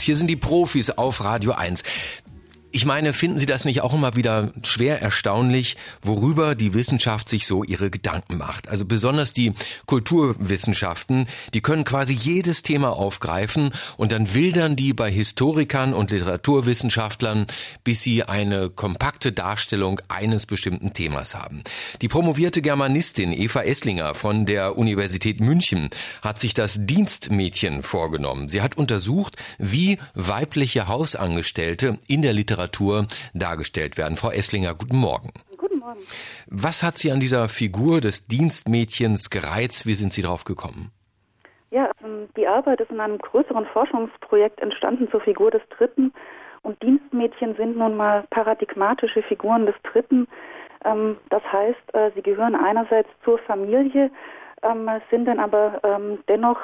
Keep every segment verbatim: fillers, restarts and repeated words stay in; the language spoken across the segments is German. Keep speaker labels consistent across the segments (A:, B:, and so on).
A: Hier sind die Profis auf Radio eins. Ich meine, finden Sie das nicht auch immer wieder schwer erstaunlich, worüber die Wissenschaft sich so ihre Gedanken macht? Also besonders die Kulturwissenschaften, die können quasi jedes Thema aufgreifen und dann wildern die bei Historikern und Literaturwissenschaftlern, bis sie eine kompakte Darstellung eines bestimmten Themas haben. Die promovierte Germanistin Eva Esslinger von der Universität München hat sich das Dienstmädchen vorgenommen. Sie hat untersucht, wie weibliche Hausangestellte in der Literatur dargestellt werden. Frau Esslinger, guten Morgen.
B: Guten Morgen.
A: Was hat Sie an dieser Figur des Dienstmädchens gereizt? Wie sind Sie drauf gekommen?
B: Ja, die Arbeit ist in einem größeren Forschungsprojekt entstanden zur Figur des Dritten. Und Dienstmädchen sind nun mal paradigmatische Figuren des Dritten. Das heißt, sie gehören einerseits zur Familie, sind dann aber dennoch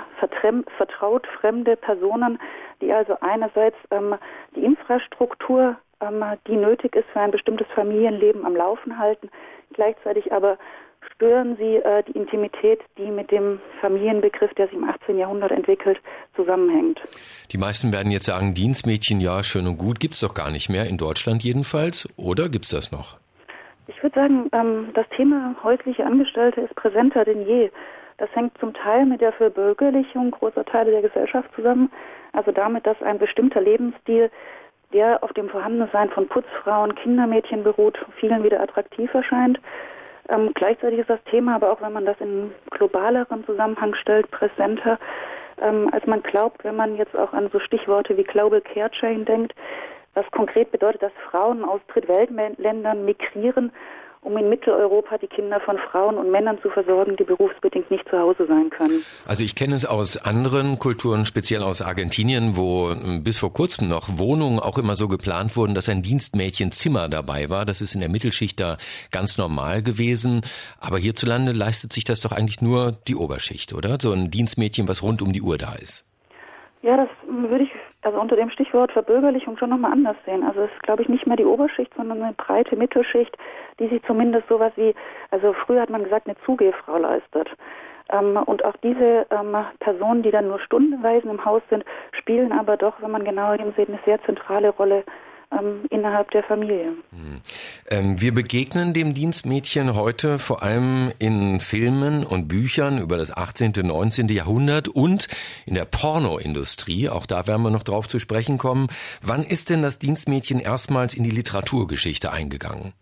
B: vertraut fremde Personen, die also einerseits ähm, die Infrastruktur, ähm, die nötig ist für ein bestimmtes Familienleben, am Laufen halten, gleichzeitig aber stören sie äh, die Intimität, die mit dem Familienbegriff, der sich im achtzehnten Jahrhundert entwickelt, zusammenhängt.
A: Die meisten werden jetzt sagen, Dienstmädchen, ja, schön und gut, gibt's doch gar nicht mehr, in Deutschland jedenfalls, oder gibt's das noch?
B: Ich würde sagen, ähm, das Thema häusliche Angestellte ist präsenter denn je. Das hängt zum Teil mit der Verbürgerlichung großer Teile der Gesellschaft zusammen, also damit, dass ein bestimmter Lebensstil, der auf dem Vorhandensein von Putzfrauen, Kindermädchen beruht, vielen wieder attraktiv erscheint. Ähm, gleichzeitig ist das Thema aber auch, wenn man das in globaleren Zusammenhang stellt, präsenter, ähm, als man glaubt, wenn man jetzt auch an so Stichworte wie Global Care Chain denkt, was konkret bedeutet, dass Frauen aus Drittweltländern migrieren, um in Mitteleuropa die Kinder von Frauen und Männern zu versorgen, die berufsbedingt nicht zu Hause sein können.
A: Also ich kenne es aus anderen Kulturen, speziell aus Argentinien, wo bis vor kurzem noch Wohnungen auch immer so geplant wurden, dass ein Dienstmädchenzimmer dabei war. Das ist in der Mittelschicht da ganz normal gewesen. Aber hierzulande leistet sich das doch eigentlich nur die Oberschicht, oder? So ein Dienstmädchen, was rund um die Uhr da ist.
B: Ja, das würde ich also unter dem Stichwort Verbürgerlichung schon nochmal anders sehen. Also es ist, glaube ich, nicht mehr die Oberschicht, sondern eine breite Mittelschicht, die sich zumindest sowas wie, also früher hat man gesagt, eine Zugehfrau leistet. Ähm, und auch diese ähm, Personen, die dann nur stundenweise im Haus sind, spielen aber doch, wenn man genauer hinsieht, eine sehr zentrale Rolle ähm, innerhalb der Familie.
A: Hm. Ähm, wir begegnen dem Dienstmädchen heute vor allem in Filmen und Büchern über das achtzehnten, neunzehnten Jahrhundert und in der Pornoindustrie. Auch da werden wir noch drauf zu sprechen kommen. Wann ist denn das Dienstmädchen erstmals in die Literaturgeschichte eingegangen?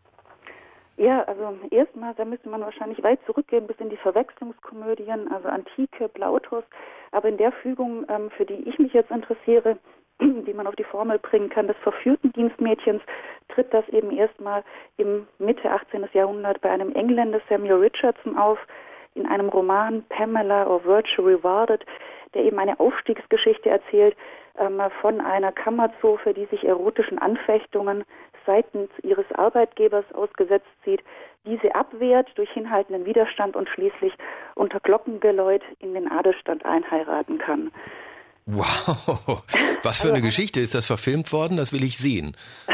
B: Ja, also erstmal, da müsste man wahrscheinlich weit zurückgehen bis in die Verwechslungskomödien, also Antike, Plautus. Aber in der Fügung, ähm, für die ich mich jetzt interessiere, die man auf die Formel bringen kann, des verführten Dienstmädchens, tritt das eben erstmal im Mitte achtzehnten Jahrhundert bei einem Engländer, Samuel Richardson, auf, in einem Roman Pamela or Virtue Rewarded, der eben eine Aufstiegsgeschichte erzählt ähm, von einer Kammerzofe, die sich erotischen Anfechtungen seitens ihres Arbeitgebers ausgesetzt sieht, diese abwehrt durch hinhaltenden Widerstand und schließlich unter Glockengeläut in den Adelsstand einheiraten kann.
A: Wow, was für eine Geschichte. Ist das verfilmt worden? Das will ich sehen.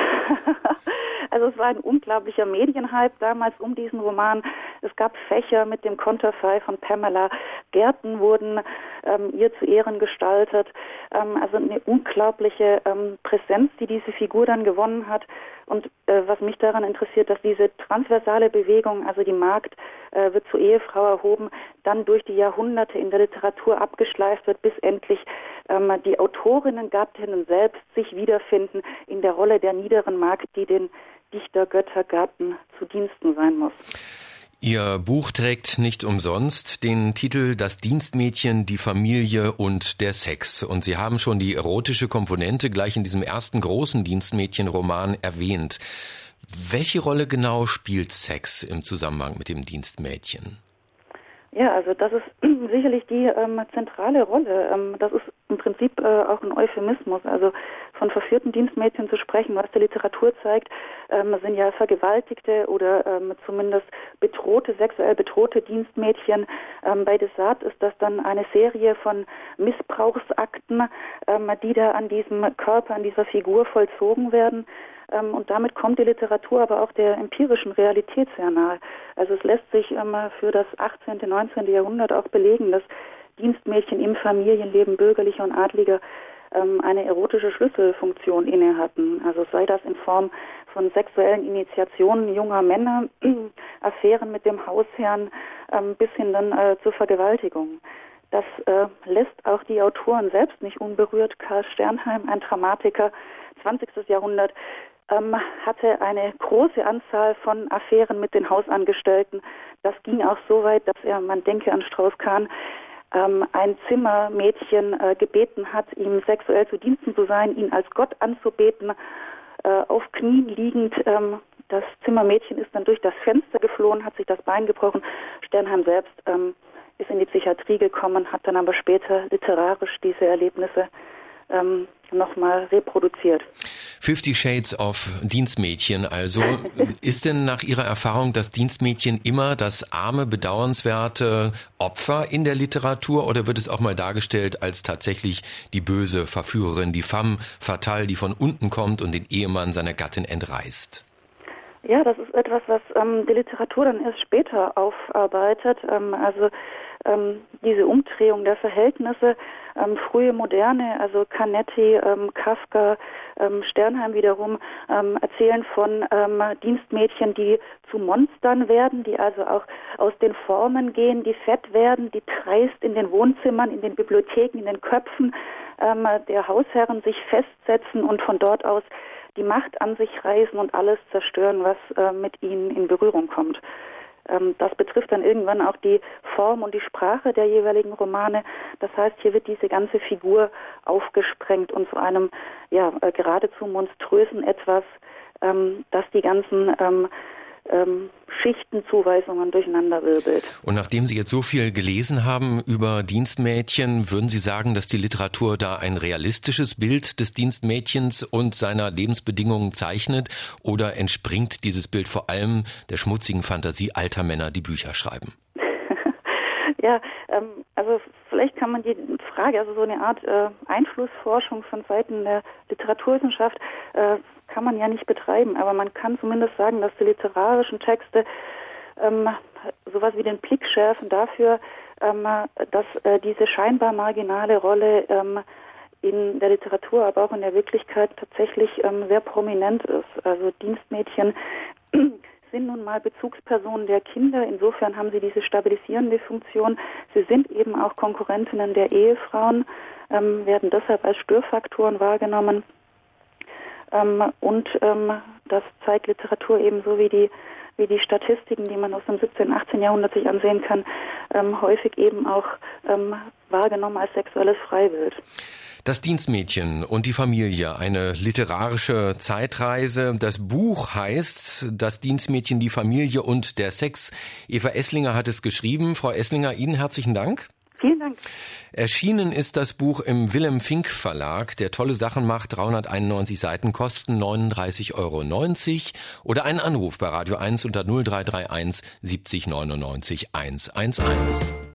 B: Also es war ein unglaublicher Medienhype damals um diesen Roman. Es gab Fächer mit dem Konterfei von Pamela. Gärten wurden ähm, ihr zu Ehren gestaltet. Ähm, also eine unglaubliche ähm, Präsenz, die diese Figur dann gewonnen hat. Und äh, was mich daran interessiert, dass diese transversale Bewegung, also die Magd äh, wird zur Ehefrau erhoben, dann durch die Jahrhunderte in der Literatur abgeschleift wird, bis endlich ähm, die Autorinnen, Gattinnen selbst sich wiederfinden in der Rolle der niederen Magd, die den Dichter, Götter, Gatten zu Diensten sein muss.
A: Ihr Buch trägt nicht umsonst den Titel Das Dienstmädchen, die Familie und der Sex. Und Sie haben schon die erotische Komponente gleich in diesem ersten großen Dienstmädchen-Roman erwähnt. Welche Rolle genau spielt Sex im Zusammenhang mit dem Dienstmädchen?
B: Ja, also das ist sicherlich die ähm, zentrale Rolle. Ähm, das ist im Prinzip äh, auch ein Euphemismus. Also von verführten Dienstmädchen zu sprechen, was die Literatur zeigt, ähm, sind ja vergewaltigte oder ähm, zumindest bedrohte, sexuell bedrohte Dienstmädchen. Ähm, bei Desart ist das dann eine Serie von Missbrauchsakten, ähm, die da an diesem Körper, an dieser Figur vollzogen werden. Ähm, und damit kommt die Literatur aber auch der empirischen Realität sehr nahe. Also es lässt sich ähm, für das achtzehnten, neunzehnten Jahrhundert auch belegen, dass Dienstmädchen im Familienleben bürgerlicher und adliger ähm, eine erotische Schlüsselfunktion inne hatten. Also sei das in Form von sexuellen Initiationen junger Männer, Affären mit dem Hausherrn, ähm, bis hin dann äh, zur Vergewaltigung. Das äh, lässt auch die Autoren selbst nicht unberührt. Karl Sternheim, ein Dramatiker, zwanzigstes Jahrhundert, ähm, hatte eine große Anzahl von Affären mit den Hausangestellten. Das ging auch so weit, dass er, man denke an Strauß-Kahn, ähm, ein Zimmermädchen äh, gebeten hat, ihm sexuell zu Diensten zu sein, ihn als Gott anzubeten, äh, auf Knien liegend. Ähm, das Zimmermädchen ist dann durch das Fenster geflohen, hat sich das Bein gebrochen. Sternheim selbst ähm, ist in die Psychiatrie gekommen, hat dann aber später literarisch diese Erlebnisse ähm, nochmal reproduziert.
A: Fifty Shades of Dienstmädchen also. Ist denn nach Ihrer Erfahrung das Dienstmädchen immer das arme, bedauernswerte Opfer in der Literatur oder wird es auch mal dargestellt als tatsächlich die böse Verführerin, die femme fatale, die von unten kommt und den Ehemann seiner Gattin entreißt?
B: Ja, das ist etwas, was ähm, die Literatur dann erst später aufarbeitet. Ähm, also ähm, diese Umdrehung der Verhältnisse, ähm, frühe Moderne, also Canetti, ähm, Kafka, ähm, Sternheim wiederum, ähm, erzählen von ähm, Dienstmädchen, die zu Monstern werden, die also auch aus den Formen gehen, die fett werden, die dreist in den Wohnzimmern, in den Bibliotheken, in den Köpfen ähm, der Hausherren sich festsetzen und von dort aus die Macht an sich reißen und alles zerstören, was äh, mit ihnen in Berührung kommt. Ähm, das betrifft dann irgendwann auch die Form und die Sprache der jeweiligen Romane. Das heißt, hier wird diese ganze Figur aufgesprengt und zu einem ja äh, geradezu monströsen Etwas, ähm, das die ganzen ähm, ähm, Schichtenzuweisungen durcheinanderwirbelt.
A: Und nachdem Sie jetzt so viel gelesen haben über Dienstmädchen, würden Sie sagen, dass die Literatur da ein realistisches Bild des Dienstmädchens und seiner Lebensbedingungen zeichnet? Oder entspringt dieses Bild vor allem der schmutzigen Fantasie alter Männer, die Bücher schreiben?
B: Ja, ähm, also vielleicht kann man die Frage, also so eine Art äh, Einflussforschung von Seiten der Literaturwissenschaft äh, kann man ja nicht betreiben, aber man kann zumindest sagen, dass die literarischen Texte ähm, sowas wie den Blick schärfen dafür, ähm, dass äh, diese scheinbar marginale Rolle ähm, in der Literatur, aber auch in der Wirklichkeit tatsächlich ähm, sehr prominent ist. Also Dienstmädchen sind nun mal Bezugspersonen der Kinder. Insofern haben sie diese stabilisierende Funktion. Sie sind eben auch Konkurrentinnen der Ehefrauen, ähm, werden deshalb als Störfaktoren wahrgenommen. Ähm, und ähm, das zeigt Literatur ebenso wie die, wie die Statistiken, die man aus dem siebzehnten, achtzehnten Jahrhundert sich ansehen kann, ähm, häufig eben auch ähm, wahrgenommen als sexuelles Freibild.
A: Das Dienstmädchen und die Familie, eine literarische Zeitreise. Das Buch heißt Das Dienstmädchen, die Familie und der Sex. Eva Esslinger hat es geschrieben. Frau Esslinger, Ihnen herzlichen Dank.
B: Vielen Dank.
A: Erschienen ist das Buch im Wilhelm Fink Verlag, der tolle Sachen macht, dreihunderteinundneunzig Seiten, kosten neununddreißig Euro neunzig oder einen Anruf bei Radio eins unter null drei drei eins siebzig neunundneunzig hundertunelf.